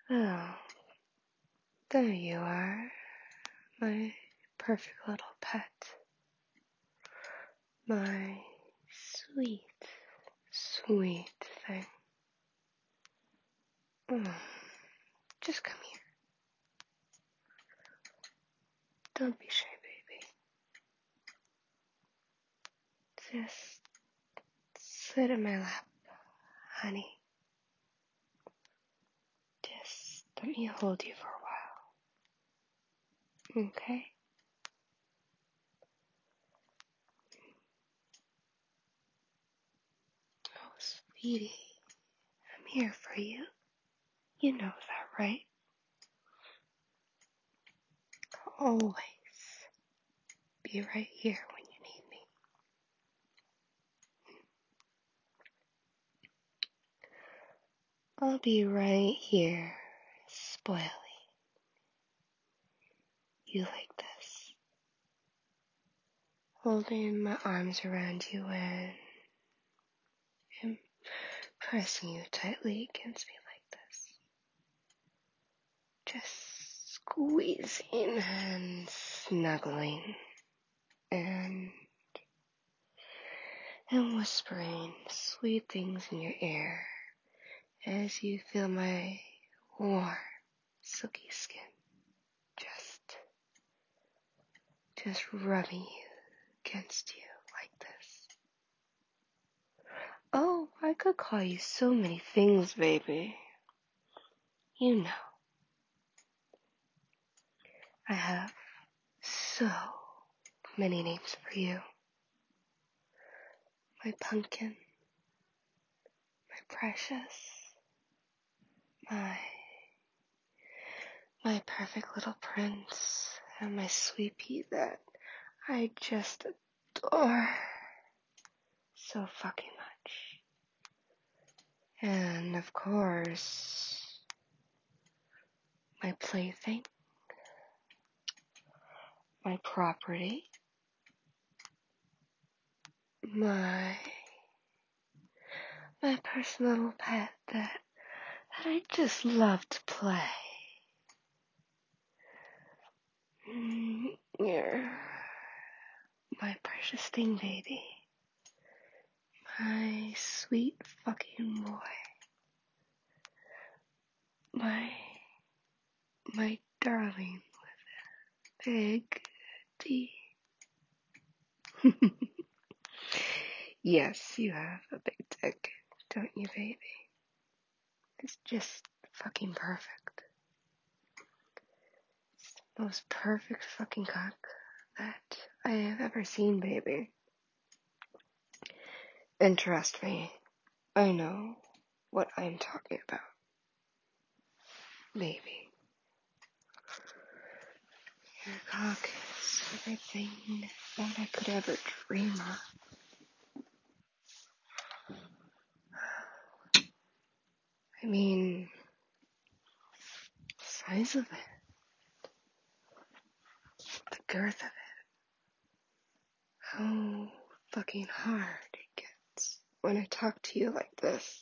Oh, there you are, my perfect little pet. My sweet, sweet thing. Oh, just come here. Don't be shy, baby. Just sit in my lap, honey. Just let me hold you for a while. Okay? Oh, sweetie. I'm here for you. You know that, right? I'll always be right here when you need me. I'll be right here, spoiling you like this. Holding my arms around you and pressing you tightly against me like this. Just squeezing and snuggling and whispering sweet things in your ear as you feel my warm, silky skin just rubbing you against you like this. Oh, I could call you so many things, baby. You know, I have so many names for you. My pumpkin, my precious, my perfect little prince, and my sweet pea that I just adore so fucking much. And of course, my plaything, my property, my personal little pet that I just love to play. You're my precious thing, baby. My sweet fucking boy. My darling with a big D. Yes, you have a big dick, don't you, baby? It's just fucking perfect. It's the most perfect fucking cock that I have ever seen, baby. And trust me, I know what I'm talking about, baby. Your cock is everything that I could ever dream of. I mean, the size of it, the girth of it, how fucking hard it gets when I talk to you like this.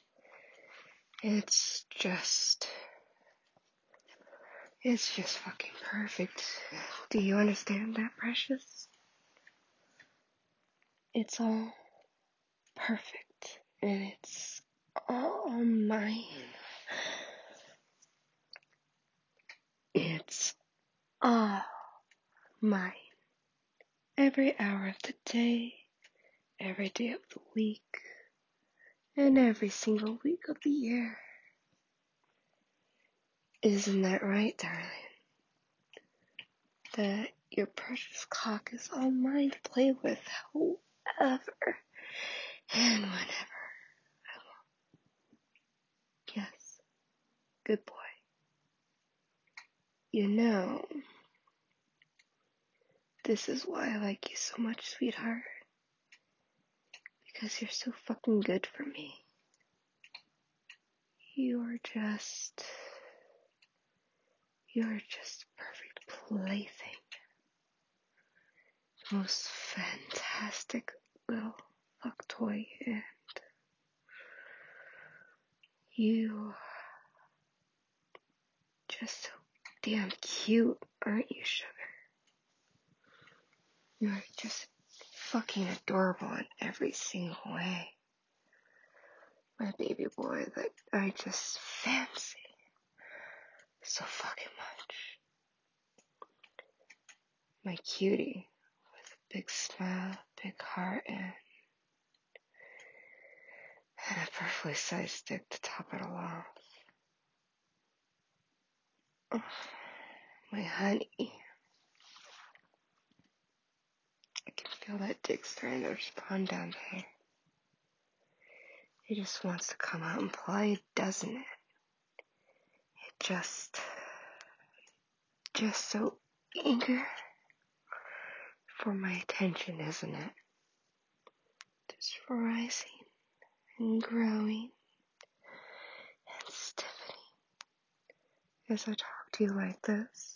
It's just fucking perfect. Do you understand that, precious? It's all perfect, and it's all mine. It's all mine. Every hour of the day, every day of the week, and every single week of the year. Isn't that right, darling? That your precious cock is all mine to play with however and whenever I want. Yes, good boy. You know, this is why I like you so much, sweetheart. Because you're so fucking good for me. You're just a perfect plaything. The most fantastic little fuck toy, and you just so damn cute, aren't you, sugar? You're just fucking adorable in every single way. My baby boy that I just fancy so fucking much. My cutie with a big smile, big heart, and a perfectly sized dick to top it all off. Oh, my honey. I can feel that dick starting to respond down there. It just wants to come out and play, doesn't it? It just so eager for my attention, isn't it? Just rising and growing and stiffening as I talk to you like this.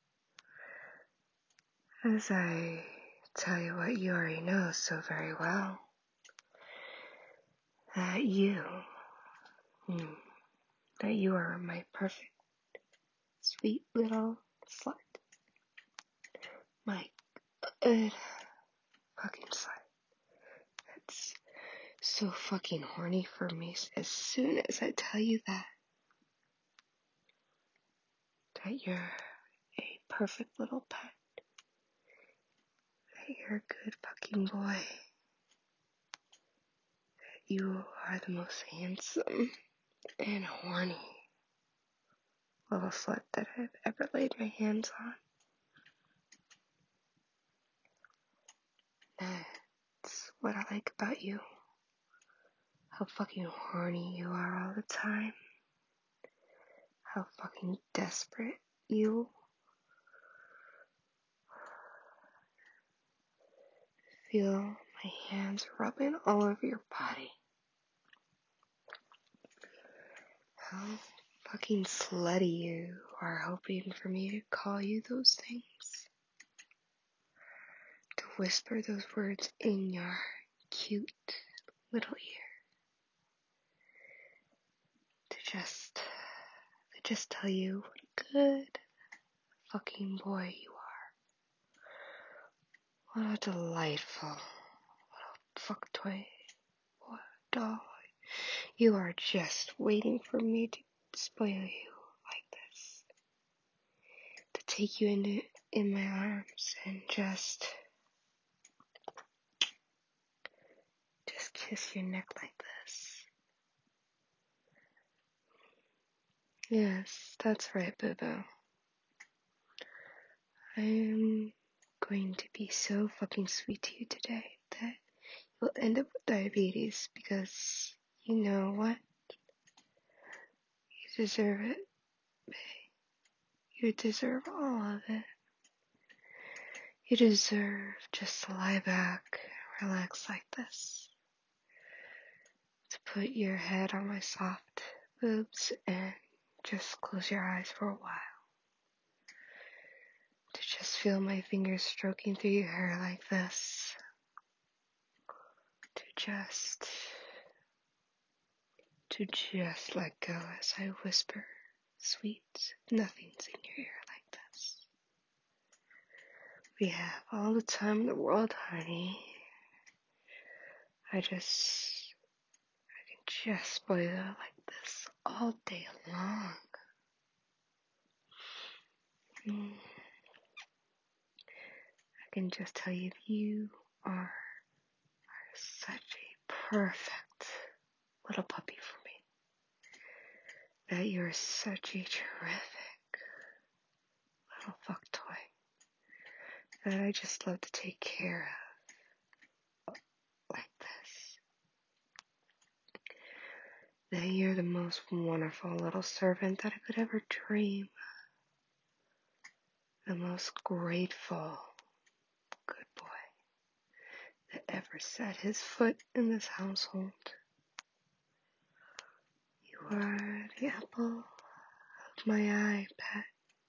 As I tell you what you already know so very well. That you are my perfect, sweet little slut. My good fucking slut. That's so fucking horny for me as soon as I tell you that you're a perfect little pet. That you're a good fucking boy. That you are the most handsome and horny little slut that I've ever laid my hands on. That's what I like about you. How fucking horny you are all the time. How fucking desperate you feel my hands rubbing all over your body. How fucking slutty you are hoping for me to call you those things. To whisper those words in your cute little ear. To just tell you what a good fucking boy you are. What a delightful little fuck toy. What a doll. You are just waiting for me to spoil you like this. To take you in my arms and just kiss your neck like this. Yes, that's right, Boo-Boo. I am going to be so fucking sweet to you today that you'll end up with diabetes because you know what? You deserve it, babe. You deserve all of it. You deserve just to lie back and relax like this. To put your head on my soft boobs and just close your eyes for a while. To just feel my fingers stroking through your hair like this. To just let go as I whisper sweet nothings in your ear like this. We have all the time in the world, honey. I can just spoil it like this all day long. I can just tell you you are such a perfect little puppy for me. That you're such a terrific little fuck toy. That I just love to take care of like this. That you're the most wonderful little servant that I could ever dream. The most grateful good boy that ever set his foot in this household. You are the apple of my eye, pet.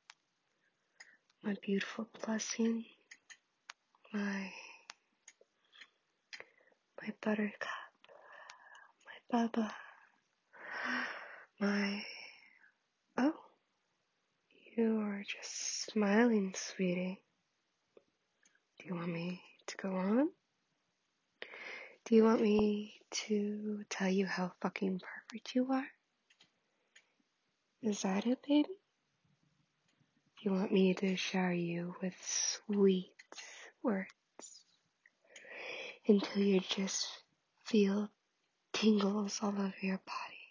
My beautiful blessing. My buttercup. My Bubba. Oh, were just smiling, sweetie. Do you want me to go on? Do you want me to tell you how fucking perfect you are? Is that it, baby? Do you want me to shower you with sweet words until you just feel tingles all over your body?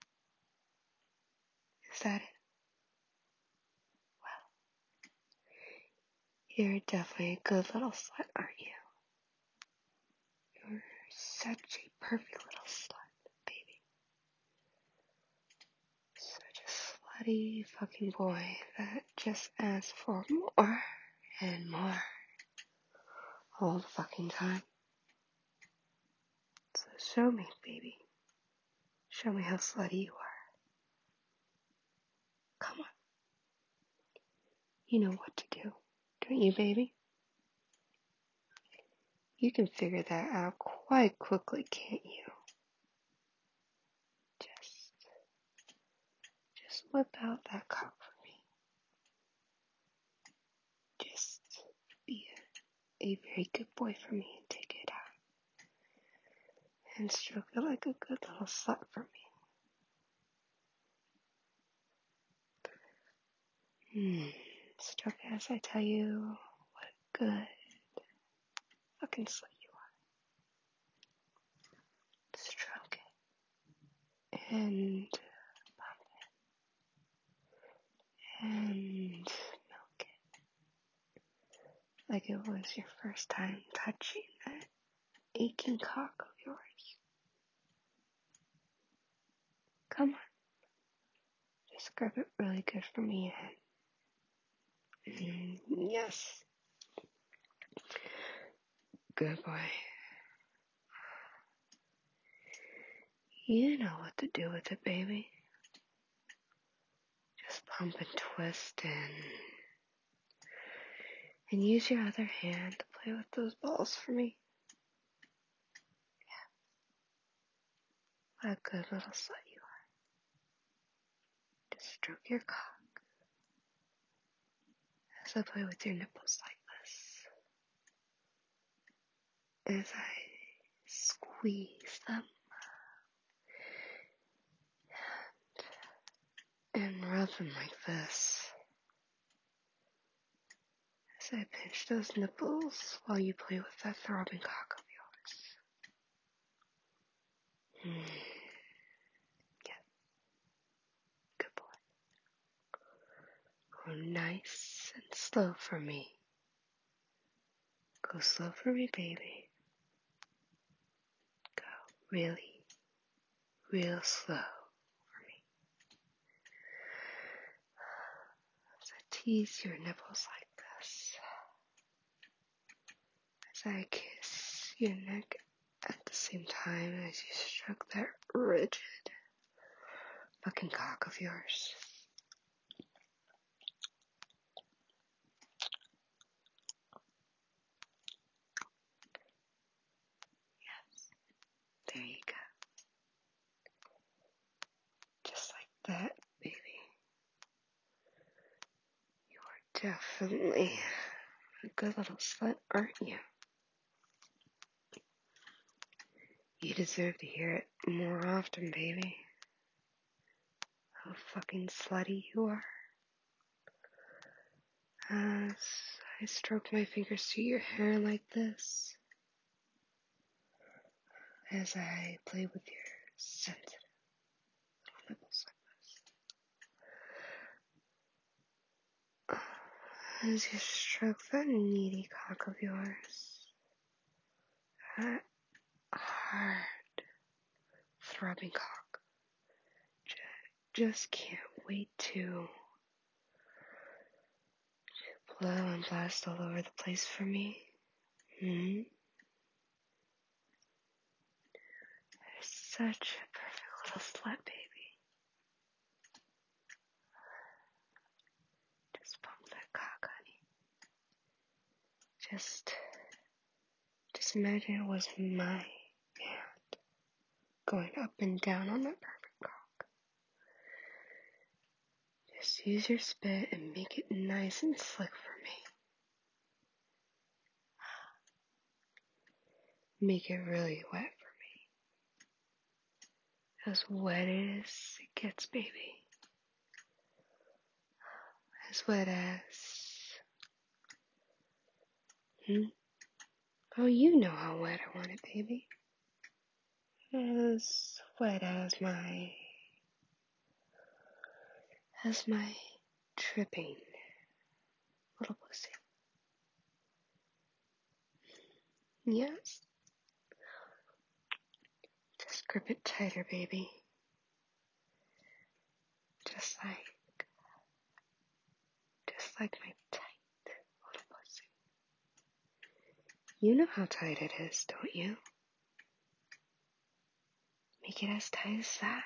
Is that it? Well, you're definitely a good little slut, aren't you? You're such a perfect little slut, baby. Such a slutty fucking boy that just asks for more and more all the fucking time. So show me, baby. Show me how slutty you are. Come on. You know what to do, don't you, baby? You can figure that out quite quickly, can't you? Just whip out that cock for me. Just be a very good boy for me and take it out. And stroke it like a good little slut for me. Stroke it as I tell you what a good fucking slut you are. Stroke it. And pump it. And milk it. Like it was your first time touching that aching cock of yours. Come on. Just grab it really good for me and yes. Good boy. You know what to do with it, baby. Just pump and twist and use your other hand to play with those balls for me. Yeah. What a good little slut you are. Just stroke your cock as I play with your nipples like this. As I squeeze them and rub them like this. As I pinch those nipples while you play with that throbbing cock of yours. Yeah. Good boy. Go nice and slow for me. Go slow for me, baby. Go really, real slow for me. As I tease your nipples like this. As I kiss your neck at the same time as you stroke that rigid fucking cock of yours. Yes, there you go. Just like that, baby. You are definitely a good little slut, aren't you? You deserve to hear it more often, baby. How fucking slutty you are. As I stroke my fingers through your hair like this. As I play with your sensitive nipples like this. As you stroke that needy cock of yours. That hard, throbbing cock. Just can't wait to blow and blast all over the place for me. Such a perfect little slut, baby. Just pump that cock, honey. Just imagine it was my hand going up and down on that perfect cock. Just use your spit and make it nice and slick for me. Make it really wet for me. As wet as it gets, baby. As wet as... Oh, you know how wet I want it, baby. As wet as my tripping little pussy. Yes. Just grip it tighter, baby. Just like my tight little pussy. You know how tight it is, don't you? Make it as tight as that.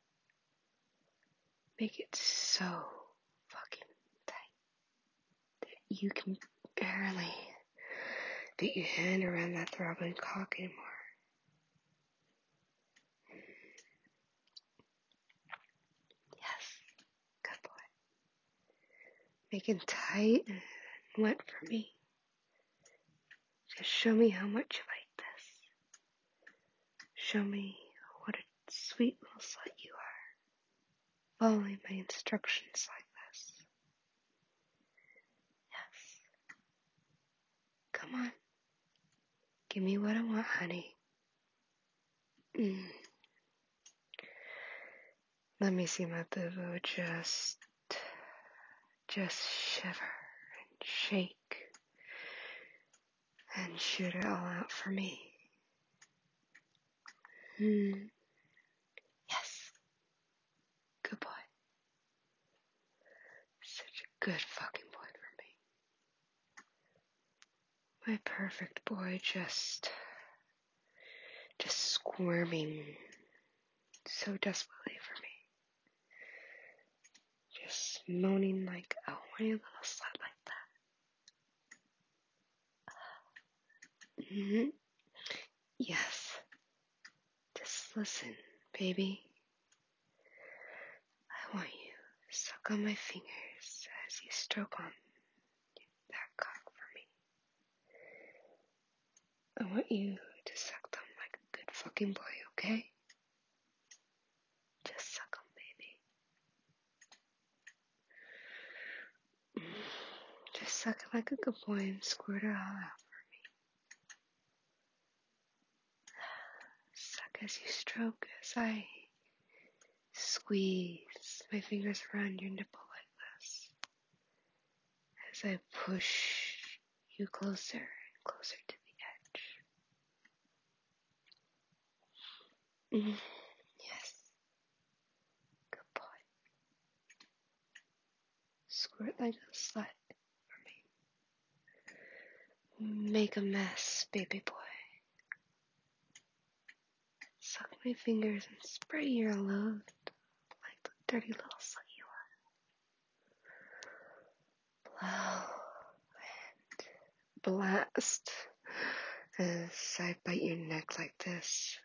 Make it so fucking tight that you can barely get your hand around that throbbing cock anymore. Yes, good boy. Make it tight and wet for me. Just show me how much you like this. Show me what a sweet little slut you are. Following my instructions like this. Yes. Come on. Give me what I want, honey. Let me see my boo-boo just shiver and shake and shoot it all out for me. Yes. Good boy. Such a good fucking boy for me. My perfect boy just squirming so desperately for me. Just moaning like a whiny little slut like that. Yes. Just listen, baby. I want you to suck on my fingers as you stroke on that cock for me. I want you to suck them like a good fucking boy, okay? Just suck them, baby. Just suck it like a good boy and squirt it all out for me. Suck as you stroke, as I squeeze my fingers around your nipple like this. As I push you closer and closer to the edge. Yes. Good boy. Squirt like a slut for me. Make a mess, baby boy. Suck my fingers and spray your love like the dirty little slut you are. Blow and blast as I bite your neck like this.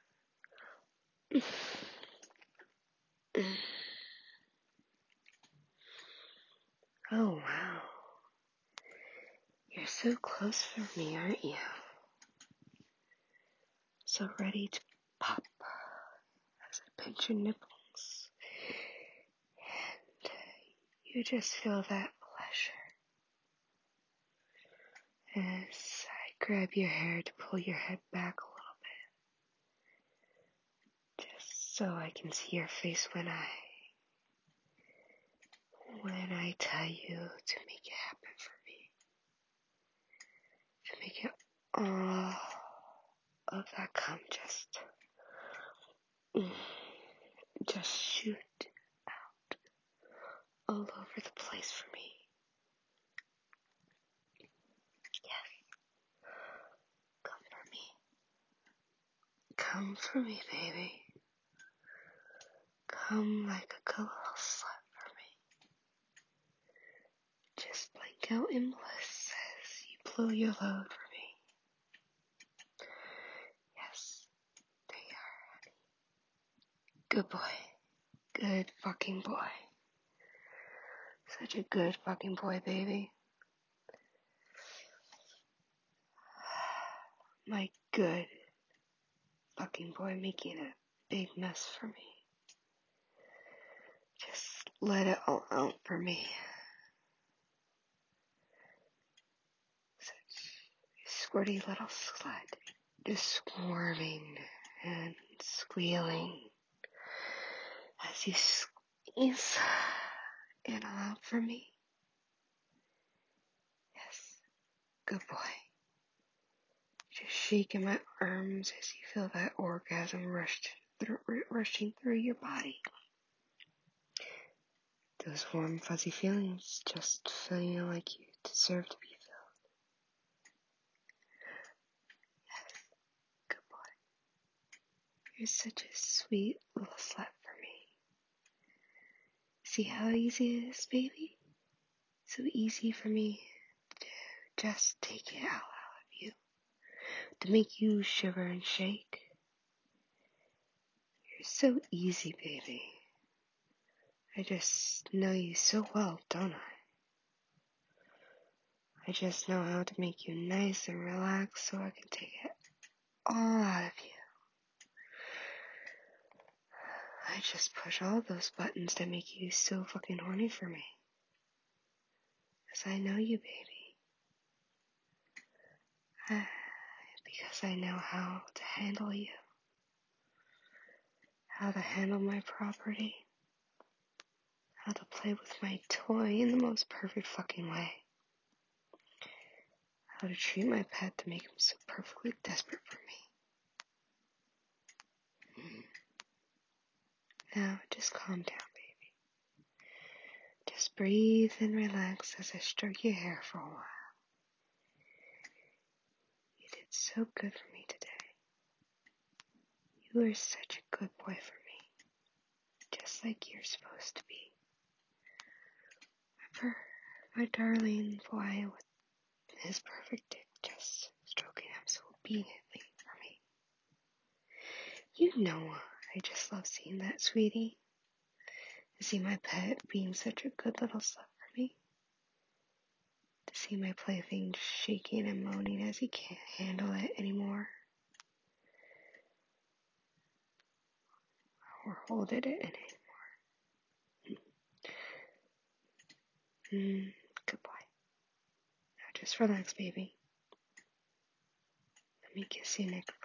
Oh wow. You're so close for me, aren't you? So ready to pop as I pinch your nipples. And you just feel that pleasure as I grab your hair to pull your head back a little bit. Just so I can see your face when I tell you to make it happen for me. To make it all of that cum just shoot out all over the place for me. Yes. Come for me. Come for me, baby. Come like a good little slut for me. Just blink out in bliss as you blow your load for me. Yes, there you are, honey. Good boy. Good fucking boy. Such a good fucking boy, baby. My good fucking boy making a big mess for me. Just let it all out for me. Such a squirty little slut. Just squirming and squealing as you squeeze it all out for me. Yes, good boy. Just shaking my arms as you feel that orgasm rushing through your body. Those warm, fuzzy feelings just feeling like you deserve to be filled. Yes, good boy. You're such a sweet little slut for me. See how easy it is, baby? So easy for me to just take it all out of you. To make you shiver and shake. You're so easy, baby. I just know you so well, don't I? I just know how to make you nice and relaxed so I can take it all out of you. I just push all those buttons that make you so fucking horny for me. 'Cause I know you, baby. Because I know how to handle you. How to handle my property. How to play with my toy in the most perfect fucking way. How to treat my pet to make him so perfectly desperate for me. Now, just calm down, baby. Just breathe and relax as I stroke your hair for a while. You did so good for me today. You are such a good boy for me. Just like you're supposed to be. My darling boy with his perfect dick just stroking him so obediently for me. You know I just love seeing that, sweetie. To see my pet being such a good little slut for me. To see my plaything shaking and moaning as he can't handle it anymore. Or hold it in anymore. Good boy. Now just relax, baby. Let me kiss your neck